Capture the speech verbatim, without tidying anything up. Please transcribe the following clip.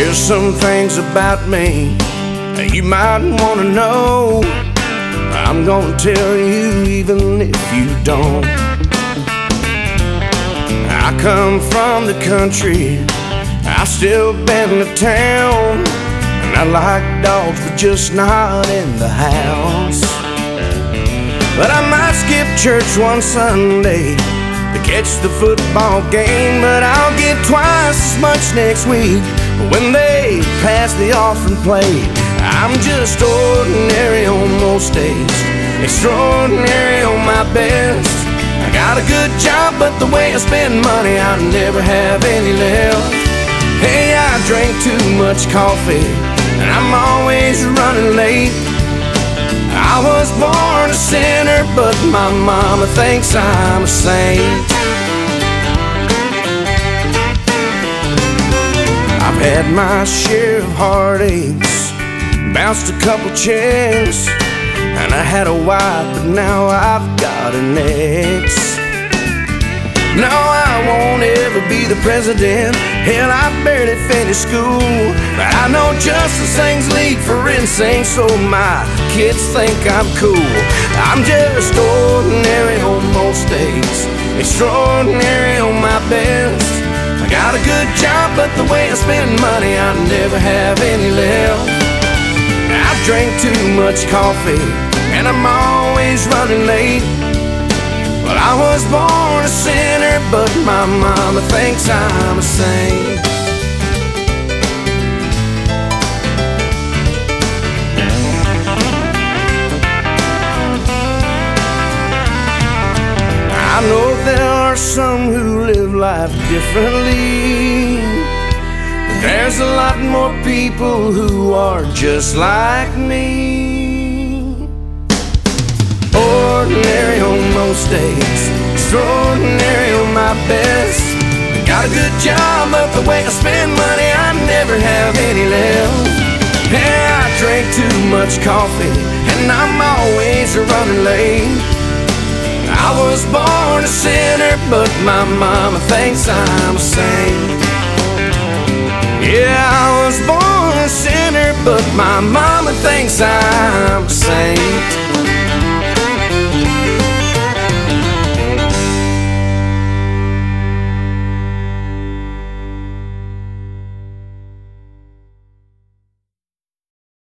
There's some things about me that you might want to know. I'm gonna tell you even if you don't. I come from the country, I still been to town, and I like dogs but just not in the house. But I might skip church one Sunday to catch the football game, but I'll get twice as much next week when they pass the offering plate. I'm just ordinary on most days, extraordinary on my best. I got a good job, but the way I spend money, I never have any left. Hey, I drink too much coffee, and I'm always running late. I was born a sinner, but my mama thinks I'm a saint. I've had my share of heartaches, bounced a couple checks, and I had a wife, but now I've got an ex. No, I won't ever be the president. Hell, I barely finished school, but I know just as things lead for insane, so my kids think I'm cool. I'm just ordinary on most days, extraordinary on my best. I got a good job, but the way I spend money, I never have any left. I drink too much coffee, and I'm always running late. Well, I was born a sinner, but my mama thinks I'm a saint. I know there are some who live life differently. There's a lot more people who are just like me. Ordinary on most days, extraordinary on my best. I got a good job, but the way I spend money, I never have any left. Yeah, I drink too much coffee, and I'm always running late. I was born a sinner, but my mama thinks I'm a saint. Yeah, I was born a sinner, but my mama thinks I'm a saint.